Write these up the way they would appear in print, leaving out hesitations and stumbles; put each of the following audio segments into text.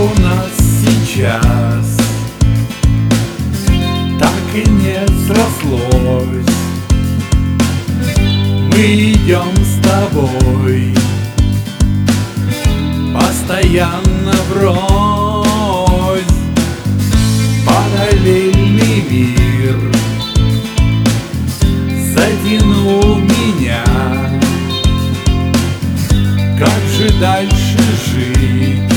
у нас сейчас так и не срослось. Мы идем с тобой постоянно врозь. Параллельный мир затянул меня. Как же дальше жить?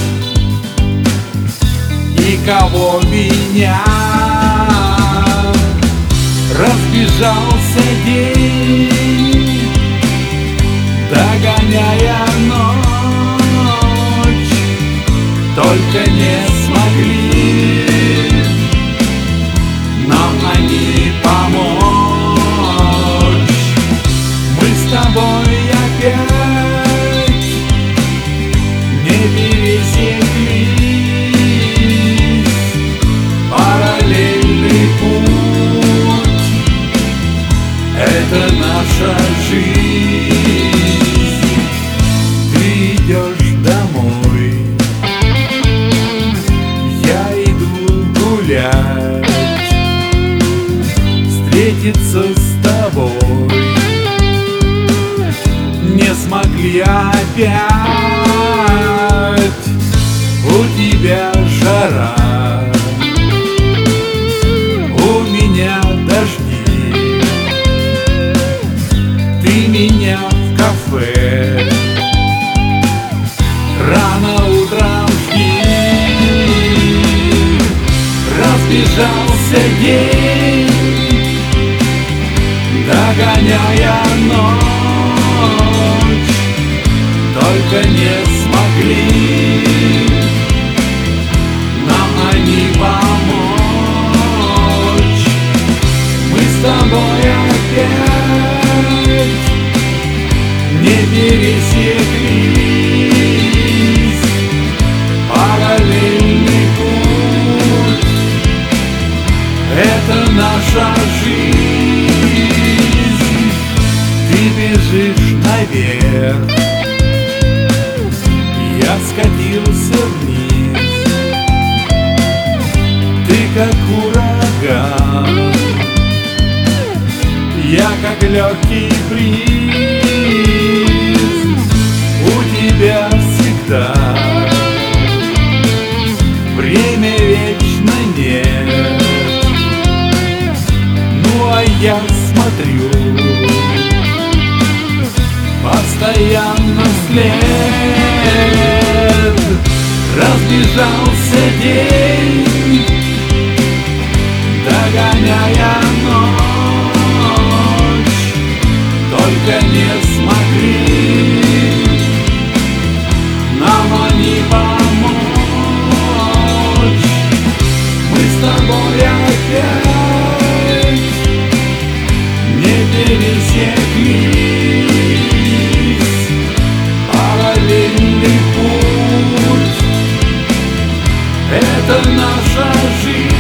Никого меня. Разбежался день, догоняя ночь. Только не смогли нам они помочь. Мы с тобой опять не пересеклись. Параллельный путь — это наша жизнь. Ты идешь домой, я иду гулять. Встретиться с тобой не смогли опять. У тебя жара, у меня дожди. Ты меня в кафе рано утром жди. Разбежался день, догоняя ночь. Только не смогли нам они помочь. Мы с тобой опять не пересеклись. Параллельный путь — это наша жизнь. Ты бежишь наверх, я скатился вниз. Ты как ураган, я как легкий бриз. У тебя всегда время вечно нет. Ну а я смотрю постоянно вслед. Разбежался день, догоняя ночь. Только не смогли нам они помочь. Мы с тобой опять не пересеклись. Параллельный путь — это наша жизнь.